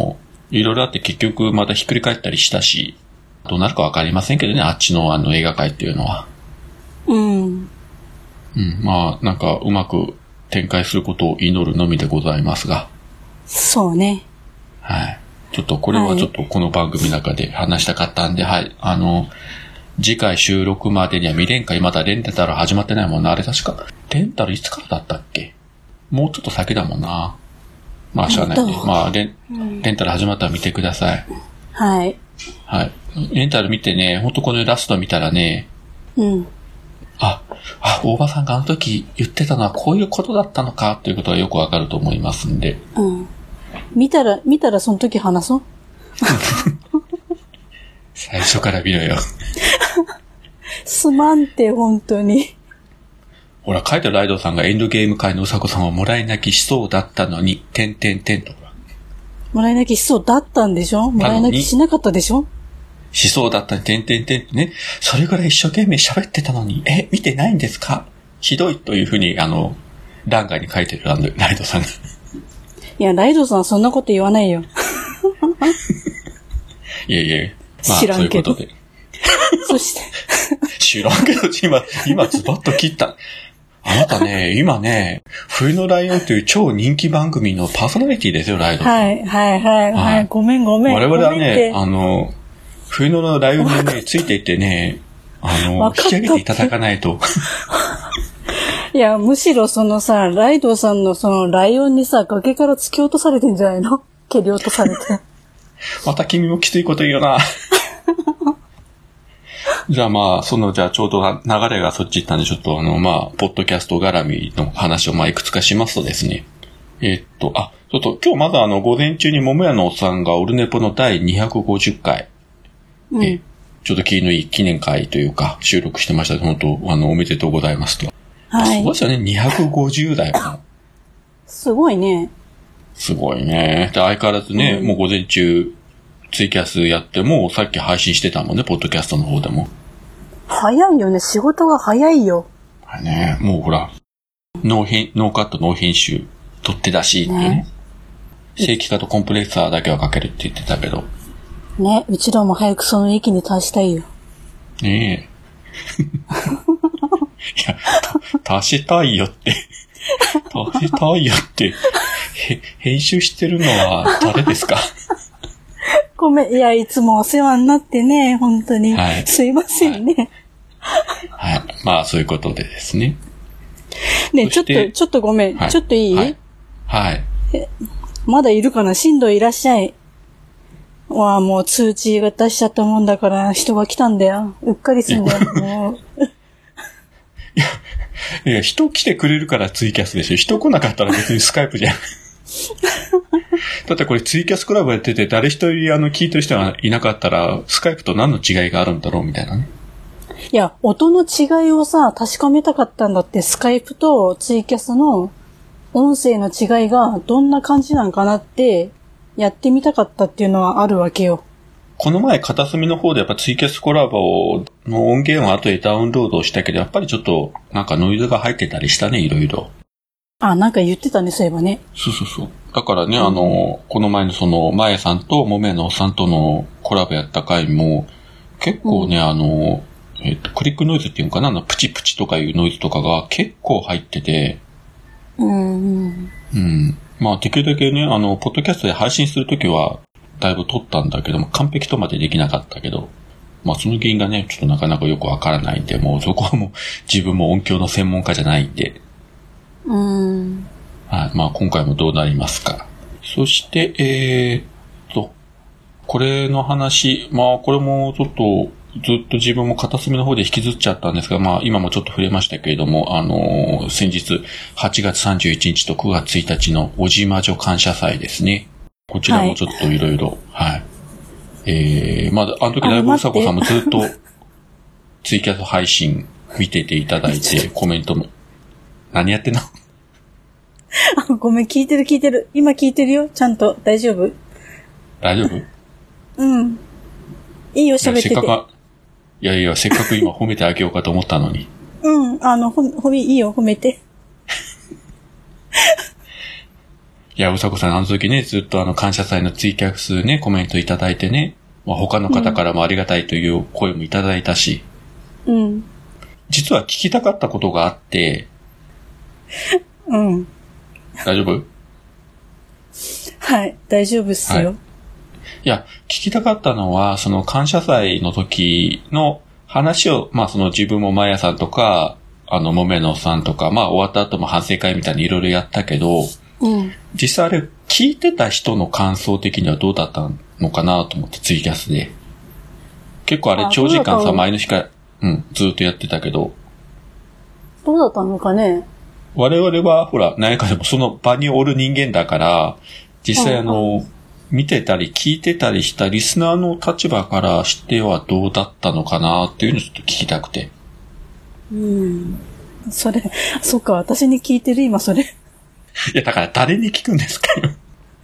いろいろあって結局またひっくり返ったりしたし、どうなるかわかりませんけどね、あっちのあの映画界っていうのは。 うん。 うん、まあ、なんかうまく展開することを祈るのみでございますが。 そうね。 はい。ちょっとこれはちょっとこの番組の中で話したかったんで、はい、はい。あの、次回収録までには見れんか、まだレンタル始まってないもんな。あれ確か。レンタルいつからだったっけ？もうちょっと先だもんな。まあ、しゃあないね。まあレン、うん、レンタル始まったら見てください。 はい。 はい。レンタル見てね、ほんとこのラスト見たらね、 うん。 あ、あ、大場さんがあの時言ってたのはこういうことだったのかということがよくわかると思いますんで。 うん。見たら、見たらその時話そう。 最初から見ろよ。 すまんって本当に。 ほら、書いてるライドさんがエンドゲーム界のうさこさんはもらい泣きしそうだったのに、てんてんてんと。 もらい泣きしそうだったんでしょ？もらい泣きしなかったでしょ？ しそうだったに、てんてんてんってね。それぐらい一生懸命喋ってたのに、え、見てないんですか？ひどいというふうに、あの、欄外に書いてるライドさんが。 いや、ライドさんそんなこと言わないよ。 いえいえ。まあ、 知らんけど。 そういうことで。 そして。 知らんけど、今、今ズバッと切った。あなたね、今ね、冬のライオンという超人気番組のパーソナリティですよ、ライド。 はい、はい、はい、はい。ごめん、ごめん。 我々はね、あの、冬のライオンにね、ついていってね、あの、引き上げていただかないと。 いや、むしろそのさ、ライドさんのそのライオンにさ、崖から突き落とされてんじゃないの？蹴り落とされて。 また君もきついこと言うよな。じゃあまあ、その、じゃあちょうど流れがそっち行ったんで、ちょっとあの、まあ、ポッドキャスト絡みの話をまあ、いくつかしますとですね。えー、っと、あ、ちょっと今日まだあの、午前中に桃屋のおっさんがオルネポの第にひゃくごじゅっかい、うん、え、ちょっと気のいい記念会というか、収録してました。本当、あの、おめでとうございますと。はい。すごいですよね、にひゃくごじゅうだいも。 すごいね。 すごいね。で、相変わらずね、うん、もう午前中、ツイキャスやっても、さっき配信してたもんね、ポッドキャストの方でも。 早いよね、仕事が早いよ。 はいね、もうほら、ノー編、ノーカット、ノー編集、取って出しってね。ね、正規化とコンプレッサーだけはかけるって言ってたけど。 ね、うちらも早くその域に達したいよ。 ねえ。いや、達したいよって。達したいよって。編集してるのは誰ですか？ ごめん、いや、いつもお世話になってね、本当に。はい、すいませんね。 はい。はい。まあ、そういうことでですね。 ね、ちょっと、ちょっとごめん。はい、ちょっといい？はい。 はい、 まだいるかな？進藤いらっしゃい。わあ、もう通知が出しちゃったもんだから、人が来たんだよ。うっかりすんだよ、もう。 いや、いや、人来てくれるからツイキャスでしょ。人来なかったら別にスカイプじゃん。だってこれツイキャスクラブやってて誰一人あの聞いてる人がいなかったらスカイプと何の違いがあるんだろうみたいなね。 いや、音の違いをさ、確かめたかったんだって、スカイプとツイキャスの音声の違いがどんな感じなんかなってやってみたかったっていうのはあるわけよ。 この前片隅の方でやっぱツイキャスコラボの音源を後でダウンロードしたけど、やっぱりちょっとなんかノイズが入ってたりしたね、いろいろ。 あ、なんか言ってたね、そういえばね。 そうそうそう。だからね、うん、あの、この前のその、まえさんともめのおっさんとのコラボやった回も、結構ね、うん、あの、えっと、クリックノイズっていうのかな、あの、プチプチとかいうノイズとかが結構入ってて、 うん。 うん。まあ、できるだけね、あの、ポッドキャストで配信するときは、だいぶ撮ったんだけども、完璧とまでできなかったけど、まあ、その原因がね、ちょっとなかなかよくわからないんで、もうそこはもう、自分も音響の専門家じゃないんで、 うん。 はい。まあ、今回もどうなりますか。そして、えーっと、これの話、まあ、これもちょっと、ずっと自分も片隅の方で引きずっちゃったんですが、まあ、今もちょっと触れましたけれども、あのー、先日、はちがつさんじゅういちにちとくがつついたちのおじ魔女感謝祭ですね。こちらもちょっといろいろ、はい。えー、まだ、あの時だいぶうさこさんもずっと、ツイキャス配信見てていただいて、コメントも、何やってんの？ あ、ごめん、聞いてる聞いてる。今聞いてるよ。ちゃんと。大丈夫？ 大丈夫？ うん。いいよ、喋ってて。せっかく、 いやいや、せっかく今褒めてあげようかと思ったのに。 うん、あの、ほ、褒め、いいよ、褒めて。 いいや、うさこさん、あの時ね、ずっとあの、感謝祭のツイキャスね、コメントいただいてね、まあ、他の方からもありがたいという声もいただいたし、 うん。 実は聞きたかったことがあって、 うん。 大丈夫？ はい、大丈夫っすよ。はい、 いや、聞きたかったのは、その感謝祭の時の話を、まあその自分もマヤさんとか、あの、もめのさんとか、まあ終わった後も反省会みたいにいろいろやったけど、 うん、 実際あれ、聞いてた人の感想的にはどうだったのかなと思ってツイキャスで。結構あれ長時間さ、前の日から、うん、ずっとやってたけど。 どうだったのかね。 我々は、ほら、何かでもその場におる人間だから、実際あの、見てたり聞いてたりしたリスナーの立場からしてはどうだったのかなっていうのをちょっと聞きたくて。 うん。それ、そっか、私に聞いてる今それ。 いや、だから誰に聞くんですかよ。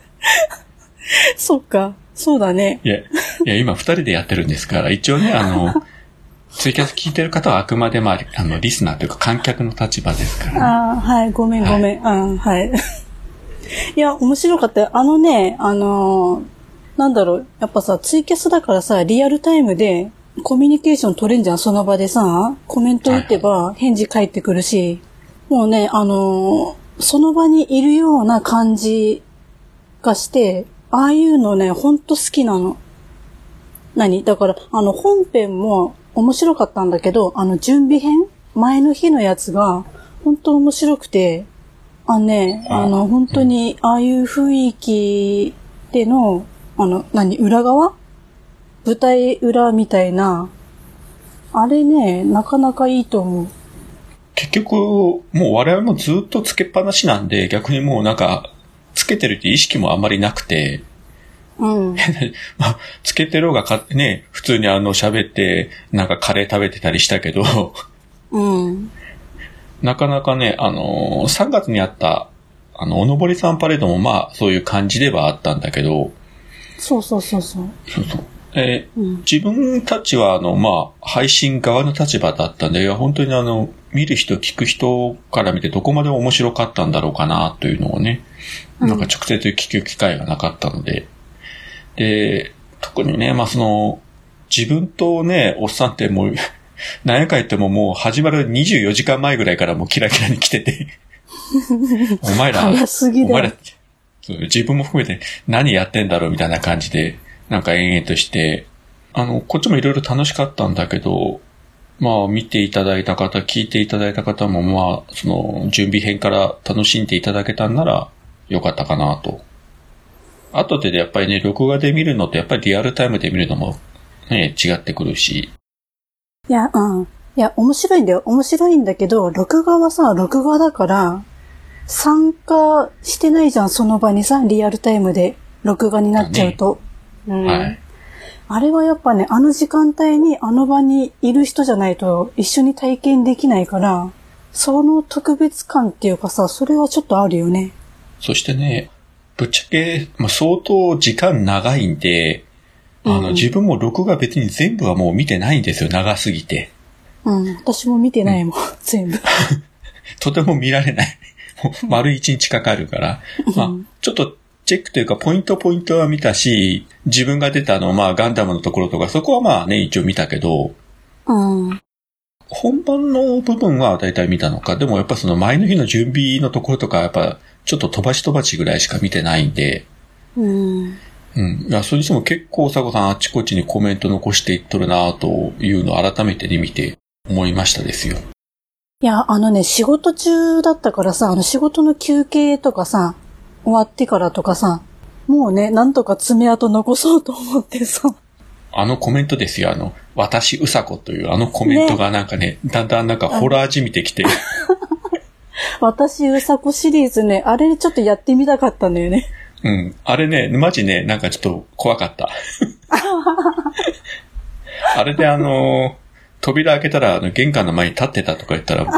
そっか、そうだね。 いや、いや、今二人でやってるんですから、一応ね、あの、ツイキャス聞いてる方はあくまでもあの、リスナーというか観客の立場ですから、ね。 ああ、はい、ごめんごめん。はい、あはい。いや、面白かったよ。あのね、あのー、なんだろう、やっぱさ、ツイキャスだからさ、リアルタイムでコミュニケーション取れんじゃん、その場でさ、コメント打てば返事返ってくるし、もうね、あのー、その場にいるような感じがして、ああいうのね、ほんと好きなの。何？だから、あの、本編も面白かったんだけど、あの、準備編？前の日のやつが、ほんと面白くて、あのね、あの、本当に、ああいう雰囲気での、あの、何、裏側？舞台裏みたいな、あれね、なかなかいいと思う。 結局、もう我々もずっとつけっぱなしなんで、逆にもうなんか、つけてるって意識もあんまりなくて、 うん。 まあ、つけてろうがか、ね、普通にあの喋って、なんかカレー食べてたりしたけど、 うん。 なかなかね、あのー、さんがつにあった、あの、おのぼりさんパレードもまあ、そういう感じではあったんだけど、 そうそうそうそう。 そうそう。えーうん、 自分たちはあの、まあ、配信側の立場だったんで、いや、本当にあの、見る人、聞く人から見てどこまで面白かったんだろうかな、というのをね、なんか直接聞く機会がなかったので、で、特にね、まあその、自分とね、おっさんってもう、何やか言ってももう始まるにじゅうよじかんまえぐらいからもうキラキラに来てて、お前ら、 早すぎだよ。 お前ら、そう自分も含めて何やってんだろうみたいな感じで、なんか延々として、あの、こっちもいろいろ楽しかったんだけど、まあ見ていただいた方、聞いていただいた方もまあ、その準備編から楽しんでいただけたんならよかったかなと。後でやっぱりね、録画で見るのとやっぱりリアルタイムで見るのもね、違ってくるし。 いや、うん。いや、面白いんだよ。面白いんだけど、録画はさ、録画だから、参加してないじゃん、その場にさ、リアルタイムで録画になっちゃうと。ね、うん。はい。あれはやっぱね、あの時間帯にあの場にいる人じゃないと一緒に体験できないから、その特別感っていうかさ、それはちょっとあるよね。 そしてね、ぶっちゃけ、まあ、相当時間長いんで、あの、うん、自分も録画別に全部はもう見てないんですよ、長すぎて。 うん、私も見てないもん、うん、全部。 とても見られない。もう丸一日かかるから。うん、まあ、ちょっとチェックというか、ポイントポイントは見たし、自分が出たあの、まあ、ガンダムのところとか、そこはまあね、一応見たけど、 うん。 本番の部分は大体見たのか。でもやっぱその前の日の準備のところとか、やっぱ、ちょっと飛ばし飛ばしぐらいしか見てないんで。 うん。 うん。いや、それにしても結構、さこさんあっちこっちにコメント残していっとるなというのを改めてね、見て思いましたですよ。 いや、あのね、仕事中だったからさ、あの仕事の休憩とかさ、終わってからとかさ、もうね、なんとか爪痕残そうと思ってさ。 あのコメントですよ、あの、私うさこというあのコメントがなんかね、ねだんだんなんかホラーじみてきて。 私うさこシリーズね、あれちょっとやってみたかったんだよね。 うん。あれね、マジね、なんかちょっと怖かった。あれであの、扉開けたらあの玄関の前に立ってたとか言ったらもう、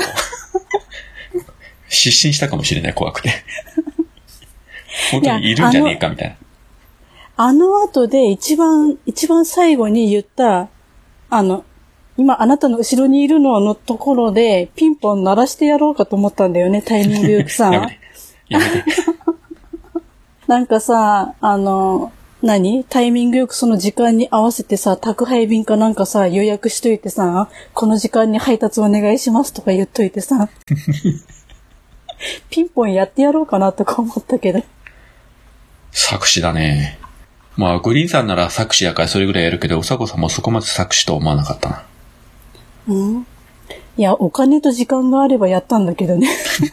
失神したかもしれない、怖くて。本当にいるんじゃねえかみたいな。 あの後で一番、一番最後に言った、あの、今あなたの後ろにいるののところでピンポン鳴らしてやろうかと思ったんだよね、タイミングよくさ。 やめて。やめて。 なんかさ、あの、何タイミングよくその時間に合わせてさ、宅配便かなんかさ、予約しといてさ、この時間に配達お願いしますとか言っといてさ、ピンポンやってやろうかなとか思ったけど。 作詞だね。まあ、グリーンさんなら作詞やからそれぐらいやるけど、うさこさんもそこまで作詞と思わなかったな。 うん。いや、お金と時間があればやったんだけどね。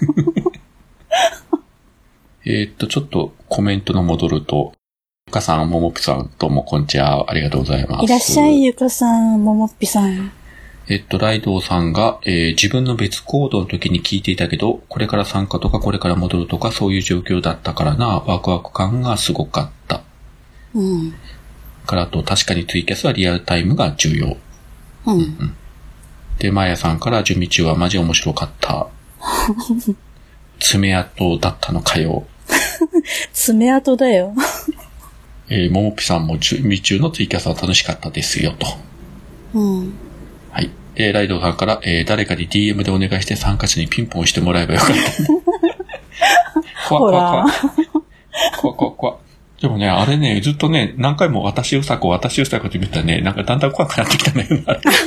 えっと、ちょっとコメントの戻ると、ゆかさん、ももぴさん、どうもこんにちは。ありがとうございます。 いらっしゃい、ゆかさん、ももっぴさん。 えっと、ライドウさんが、えー、自分の別行動の時に聞いていたけど、これから参加とかこれから戻るとかそういう状況だったからな、ワクワク感がすごかった。 うん。 からと、確かにツイキャスはリアルタイムが重要。 うん。うんうん、 で、マヤさんから準備中はマジ面白かった。爪痕だったのかよ。 爪痕だよ。 えー、ももぴさんも準備中のツイキャスは楽しかったですよ、と。 うん。 はい。えー、ライドさんから、えー、誰かに ディーエム でお願いして参加者にピンポンしてもらえばよかった。怖怖怖怖怖怖。でもね、あれね、ずっとね、何回も私うさこ、私うさこって言ったらね、なんかだんだん怖くなってきたね。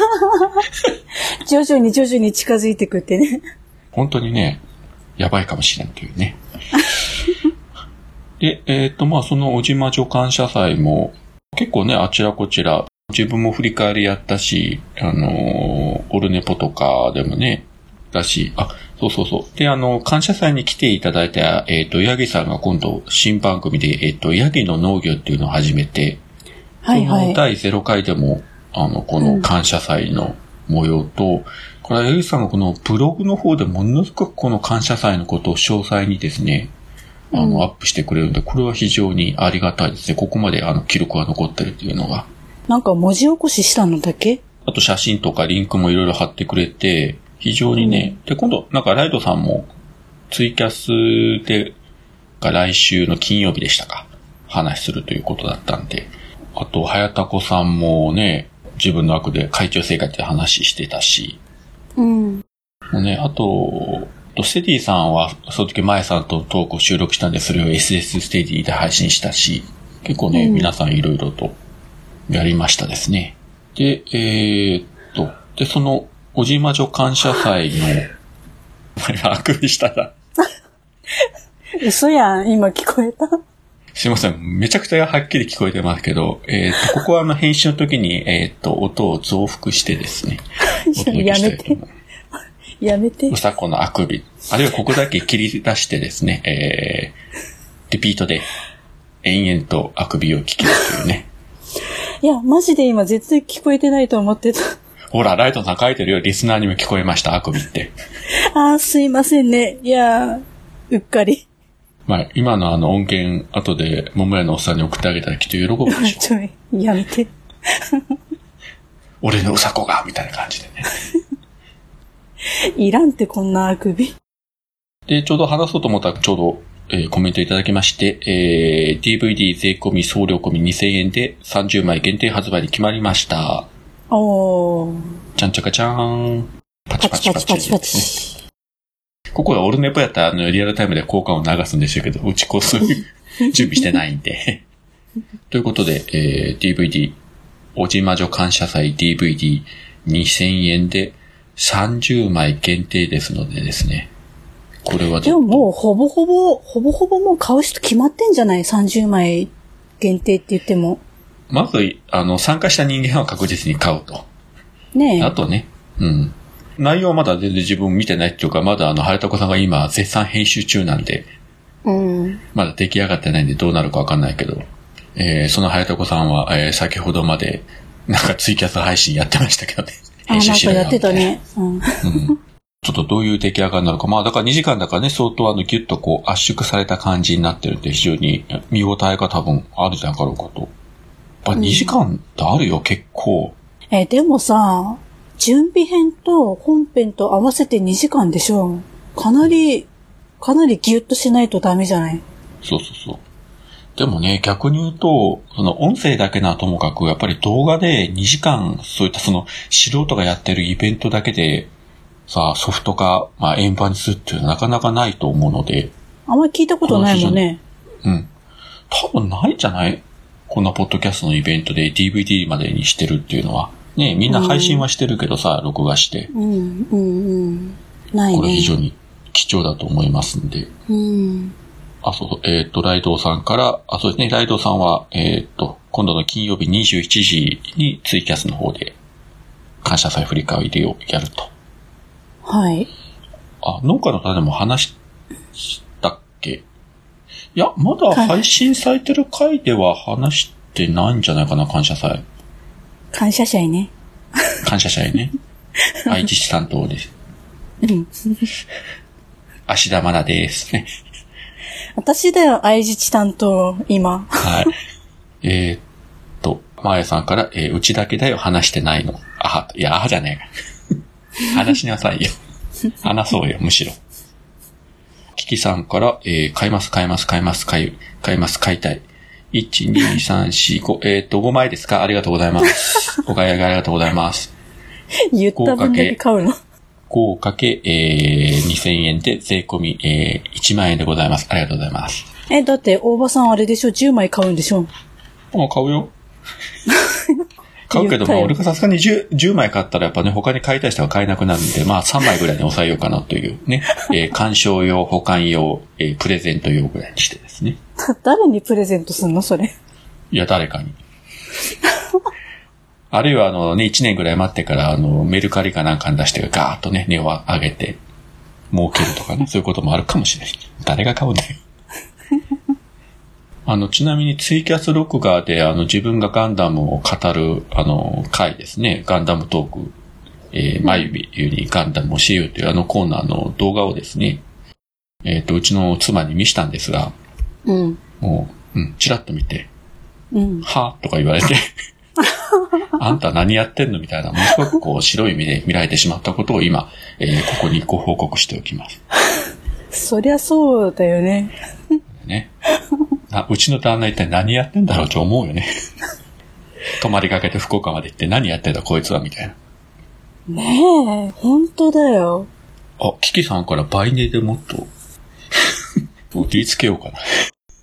徐々に徐々に近づいてくってね。 本当にね、やばいかもしれんというね。で、えっと、まあ、その小島女感謝祭も、結構ね、あちらこちら、自分も振り返りやったし、あのー、オルネポとかでもね、だし、あ、そうそうそう。で、あの、感謝祭に来ていただいた、えっと、ヤギさんが今度、新番組で、えっと、ヤギの農業っていうのを始めて、 はいはい。 そのだいゼロかいでも、あの、この感謝祭の模様と、うん、これはヤギさんがこのブログの方でものすごくこの感謝祭のことを詳細にですね、あの、うん、アップしてくれるんで、これは非常にありがたいですね。ここまであの、記録が残ってるっていうのが。 なんか文字起こししたのだけ？ あと写真とかリンクもいろいろ貼ってくれて、非常にね、うん、で、今度、なんかライドさんもツイキャスで、が来週の金曜日でしたか、話するということだったんで、あと、はやたこさんもね、自分の枠で会長生活で話してたし、 うん。 もうね、あと、ステディさんは、その時、前さんとトークを収録したんで、それを エスエス ステディで配信したし、結構ね、うん、皆さんいろいろとやりましたですね。で、えー、っと、で、その、小島女感謝祭の、あくびしたら。 嘘やん、今聞こえた？ すいません、めちゃくちゃはっきり聞こえてますけど、えー、っと、ここはあの、編集の時に、えー、っと、音を増幅してですね。 やめて。やめて。 うさこのあくび。あるいはここだけ切り出してですね、えー、リピートで延々とあくびを聞けるというね。 いや、マジで今絶対聞こえてないと思ってた。 ほら、ライトさん書いてるよ。リスナーにも聞こえました、あくびって。 あー、すいませんね。いやー、うっかり。 まあ、今のあの音源、後で桃屋のおっさんに送ってあげたらきっと喜ぶでしょ。 ちょい、やめて。 俺のうさこが、みたいな感じでね。 いらんってこんなあくび。 で、ちょうど話そうと思ったらちょうど、えー、コメントいただきまして、えー、ディーブイディー 税込み送料込みにせんえんでさんじゅうまい限定発売に決まりました。 おー。 ちゃんちゃかちゃーん。パチパチパチパチ、ね。パチパチここがオルネポやったらあのリアルタイムで効果を流すんでしょうけど、うちこそ準備してないんで。ということで、えー、ディーブイディー、小島女感謝祭 ディーブイディーにせんえんでさんじゅうまい限定ですのでですね。これはでももうほぼほぼ、ほぼほぼもう買う人決まってんじゃない ?さんじゅうまい限定って言っても。 まず、あの、参加した人間は確実に買うと。 ねえ。 あとね、うん。内容はまだ全然自分見てないっていうか、まだあの、はやたこさんが今絶賛編集中なんで、 うん。 まだ出来上がってないんでどうなるかわかんないけど、えー、そのはやたこさんは、えー、先ほどまで、なんかツイキャス配信やってましたけどね。 編集しろよ。あ、なんかやってたね。うん。うんちょっとどういう出来上がりなのか。まあだからにじかんだからね、相当あのギュッとこう圧縮された感じになってるんで、非常に見応えが多分あるじゃなかろうかと。やっぱにじかんってあるよ、うん、結構。 え、でもさ、準備編と本編と合わせてにじかんでしょ。かなり、かなりギュッとしないとダメじゃない？ そうそうそう。でもね、逆に言うと、その音声だけなともかく、やっぱり動画でにじかん、そういったその素人がやってるイベントだけで、さあ、ソフト化、まあ、円盤にするっていうのはなかなかないと思うので。 あんまり聞いたことないもんね。 うん。 多分ないじゃない？こんなポッドキャストのイベントで ディーブイディー までにしてるっていうのは。ね、みんな配信はしてるけどさ、うん、録画して。 うん、うん、うん。ないね。 これ非常に貴重だと思いますんで。 うん。 あ、そうそう。えっ、ー、と、ライドウさんから、あ、そうですね。ライドウさんは、えっ、ー、と、今度の金曜日にじゅうしちじにツイキャスの方で、感謝祭振り返りをやると。 はい。 あ、農家の種も話したっけ？いや、まだ配信されてる回では話してないんじゃないかな、感謝祭。 感謝祭ね。 感謝祭ね。愛知市担当です。 うん。 芦田愛菜ですね。 私だよ、愛知市担当、今。 はい。えー、っと、まやさんから、えー、うちだけだよ、話してないの。あは、いや、あはじゃねえ。話しなさいよ。話そうよ、むしろ。キキさんから、えー、買います、買います、買います、買い、買います、買いたい。いち、に、さん、よん、ご、えー、っと、ごまいですか？ありがとうございます。お買い上げありがとうございます。 言った分だけ買うの？ ごかけ、えー、にせんえんで税込み、えー、いちまんえんでございます。ありがとうございます。 え、だって、大場さんあれでしょ？ じゅう 枚買うんでしょ？ あ、買うよ。買うけど、まあ、俺がさすがに 10, じゅうまい買ったらやっぱね、他に買いたい人が買えなくなるんで、まあ、さんまいぐらいに抑えようかなというね、えー、鑑賞用、保管用、えー、プレゼント用ぐらいにしてですね。 誰にプレゼントすんのそれ。 いや、誰かに。あるいは、あのね、いちねんぐらい待ってから、あの、メルカリかなんかに出して、ガーッとね、値を上げて、儲けるとかね、そういうこともあるかもしれない。誰が買うんだよ。あの、ちなみにツイキャス録画で、あの、自分がガンダムを語る、あの、回ですね。ガンダムトーク、えー、まゆびにガンダムを教えようというあのコーナーの動画をですね、えっと、うちの妻に見したんですが、 うん。 もう、うん、チラッと見て、 うん。 はぁとか言われて、あんた何やってんのみたいな、ものすごくこう、白い目で見られてしまったことを今、えー、ここにご報告しておきます。 そりゃそうだよね。 ね。あ、うちの旦那一体何やってんだろうと思うよね。泊まりかけて福岡まで行って何やってんだこいつはみたいな。 ねえ、本当だよ。 あ、キキさんから倍値でもっと、売りつけようかな。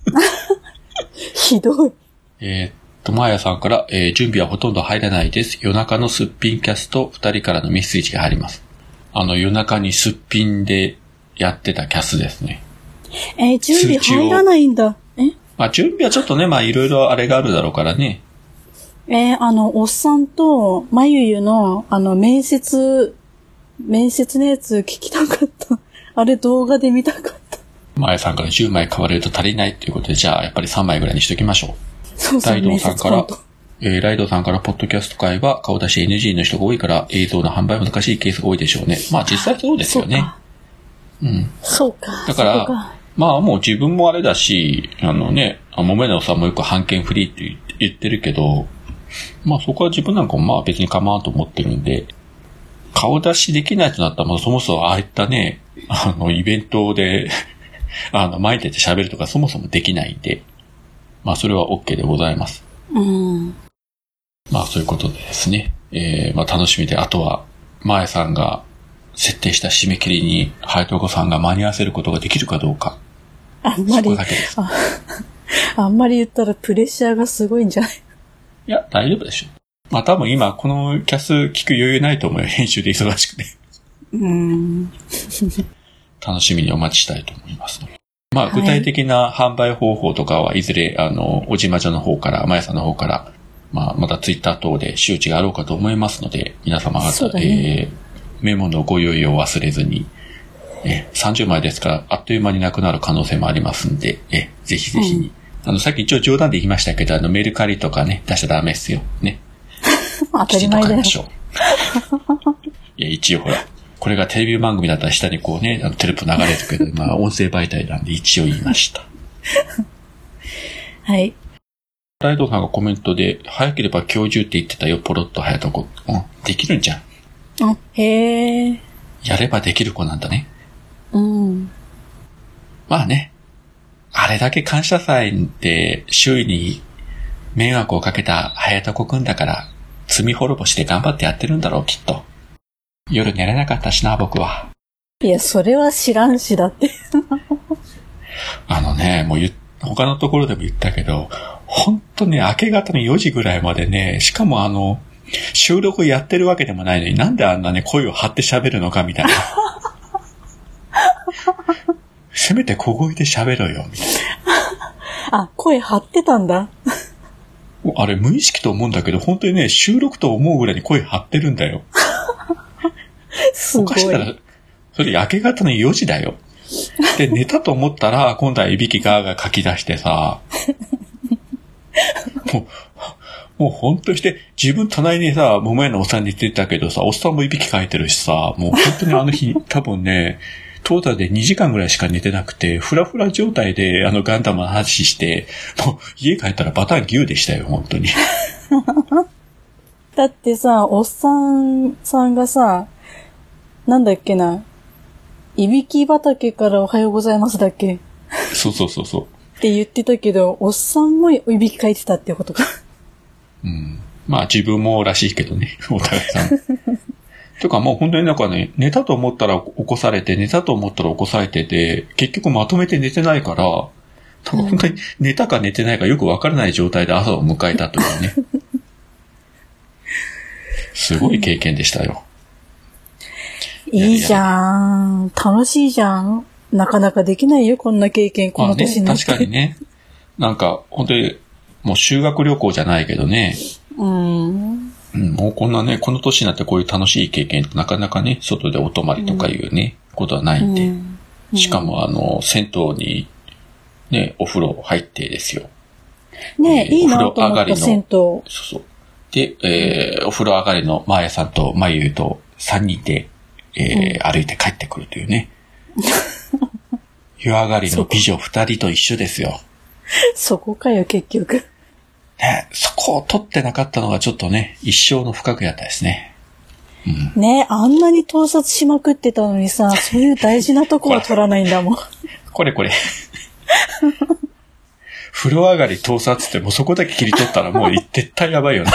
ひどい。 えーっと、マーヤさんから、えー、準備はほとんど入らないです。夜中のすっぴんキャストふたりからのメッセージが入ります。あの、夜中にすっぴんでやってたキャスですね。 えー、準備入らないんだ。えまあ、準備はちょっとね、まあ、いろいろあれがあるだろうからね。 えー、あの、おっさんと、まゆゆの、あの、面接、面接のやつ聞きたかった。あれ動画で見たかった。 マーヤさんからじゅうまい買われると足りないっていうことで、じゃあ、やっぱりさんまいぐらいにしときましょう。 そうそう、 ライドさんから、えー、ライドさんから、ポッドキャスト界は顔出し エヌジー の人が多いから、映像の販売難しいケースが多いでしょうね。まあ、実際そうですよね。うん。 そうか。 だから、まあもう自分もあれだし、あのね、もめのさんもよく版権フリーって言ってるけど、まあそこは自分なんかもまあ別に構わんと思ってるんで、顔出しできないとなったら、まあそもそもああいったね、あのイベントで、あの前に出て喋るとかそもそもできないんで、まあそれは OK でございます。 うん。 まあそういうことでですね、えー、まあ楽しみで、あとは、前さんが設定した締め切りに、ハヤトコさんが間に合わせることができるかどうか。 あんまり、あ、あんまり言ったらプレッシャーがすごいんじゃない？ いや、大丈夫でしょ。まあ多分今このキャス聞く余裕ないと思うよ。編集で忙しくて。 うーん。 楽しみにお待ちしたいと思います。まあ具体的な販売方法とかはいずれ、あの、おじまじょの方から、まやさんの方から、まあまたツイッター等で周知があろうかと思いますので、皆様方、ね、えー、メモのご用意を忘れずに、えさんじゅうまいですからあっという間になくなる可能性もありますんで、えぜひぜひに、うん、あのさっき一応冗談で言いましたけど、あのメルカリとかね出しちゃダメですよね。 当たり前だよ。 きちんと買いましょう。いや一応ほらこれがテレビ番組だったら下にこうねあのテレポ流れるけど、まあ音声媒体なんで一応言いました。 はい。 ライドさんがコメントで早ければ今日中って言ってたよポロッと早とこ、うん、できるんじゃん。 あへえ。 やればできる子なんだね。 うん。 まあね。あれだけ感謝祭で周囲に迷惑をかけた早田子くんだから、罪滅ぼして頑張ってやってるんだろう、きっと。夜寝れなかったしな、僕は。 いや、それは知らんしだって。 あのね、もう言っ他のところでも言ったけど、ほんとね、明け方のよじぐらいまでね、しかもあの、収録やってるわけでもないのに、なんであんなね、声を張って喋るのかみたいな。せめて小声で喋ろよ、みたいな。あ、声張ってたんだ。 あれ、無意識と思うんだけど、本当にね、収録と思うぐらいに声張ってるんだよ。 すごい。おかしたら、 それ明け方のよじだよ。で、寝たと思ったら、今度はいびきガーガー書き出してさ、もう、もう本当にして、自分隣にさ、桃屋のおっさんに言ってたけどさ、おっさんもいびきかいてるしさ、もう本当にあの日、多分ね、トータルでにじかんぐらいしか寝てなくて、フラフラ状態であのガンダムの話して、もう家帰ったらバター牛でしたよ、本当に。 だってさ、おっさんさんがさ、なんだっけな、いびき畑からおはようございますだっけ？ そうそうそうそう。 って言ってたけど、おっさんもいびきかいてたってことか。 うん。まあ自分もらしいけどね、お互いさん。とかもう本当になんかね、寝たと思ったら起こされて、寝たと思ったら起こされてて、結局まとめて寝てないから、多分本当に寝たか寝てないかよくわからない状態で朝を迎えたというね。すごい経験でしたよ。 いいじゃん。楽しいじゃん。なかなかできないよ、こんな経験、この年になって。 まあね、確かにね。なんか、本当に、もう修学旅行じゃないけどね。 うん。 うん、もうこんなね、この年になってこういう楽しい経験ってなかなかね、外でお泊まりとかいうね、うん、ことはないんで。うんうん、しかもあの、銭湯に、ね、お風呂入ってですよ。 ねえ、えー、いいなと思った銭湯。 そうそう。で、えー、お風呂上がりのマーヤさんとマユとさんにんで、えーうん、歩いて帰ってくるというね。湯上がりの美女ふたりと一緒ですよ。 そこかよ、結局。 ね、そこを取ってなかったのがちょっとね、一生の不覚やったですね。 うん、ね、あんなに盗撮しまくってたのにさ、そういう大事なとこは取らないんだもん。 これこれ。風呂上がり盗撮ってもうそこだけ切り取ったらもう絶対やばいよな。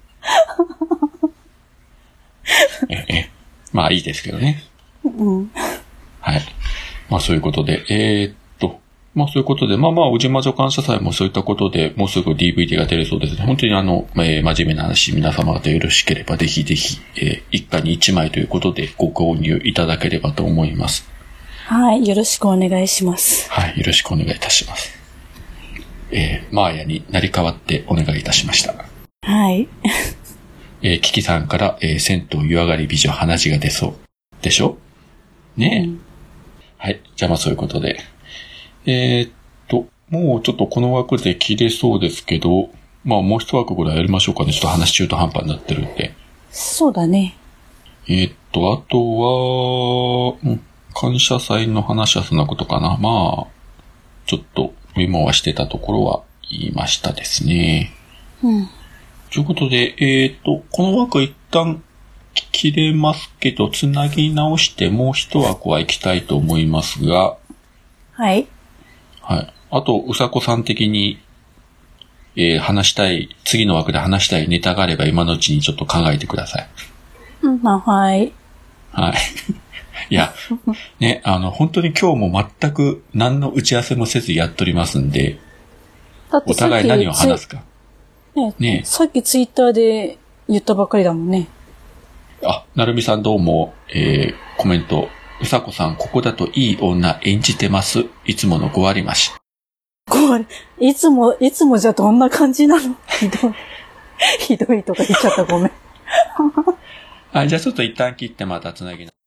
ええ、まあいいですけどね。 うん。 はい。まあそういうことで、えー、っと、まあそういうことで、まあまあ、宇治魔女感謝祭もそういったことで、もうすぐ ディーブイディー が出るそうですね。本当にあの、えー、真面目な話、皆様方よろしければ、ぜひぜひ、えー、一家に一枚ということでご購入いただければと思います。 はい、よろしくお願いします。 はい、よろしくお願いいたします。えー、マーヤになり変わってお願いいたしました。 はい。 えー、キキさんから、えー、銭湯湯上がり美女鼻血が出そう。でしょねえ、うん。はい。じゃあまあそういうことで。えー、っと、もうちょっとこの枠で切れそうですけど、まあもう一枠ぐらいやりましょうかね。ちょっと話中途半端になってるんで。 そうだね。 えー、っと、あとは、うん、感謝祭の話はそんなことかな。まあ、ちょっとメモはしてたところは言いましたですね。 うん。 ということで、えー、っと、この枠一旦切れますけど、つなぎ直してもう一枠は行きたいと思いますが。 はい。 はい。あと、うさこさん的に、えー、話したい、次の枠で話したいネタがあれば今のうちにちょっと考えてください。 うん、まあ、はい。 はい。いや、ね、あの、本当に今日も全く何の打ち合わせもせずやっとりますんで、 だってお互い何を話すか。 ね, ねさっきツイッターで言ったばっかりだもんね。 あ、なるみさんどうも、えー、コメント。うさこさん、ここだといい女演じてます。いつものご割増し。 ご割、いつも、いつもじゃどんな感じなの？ひどい。ひどいとか言っちゃったごめん。 はい、じゃあちょっと一旦切ってまたつなぎな。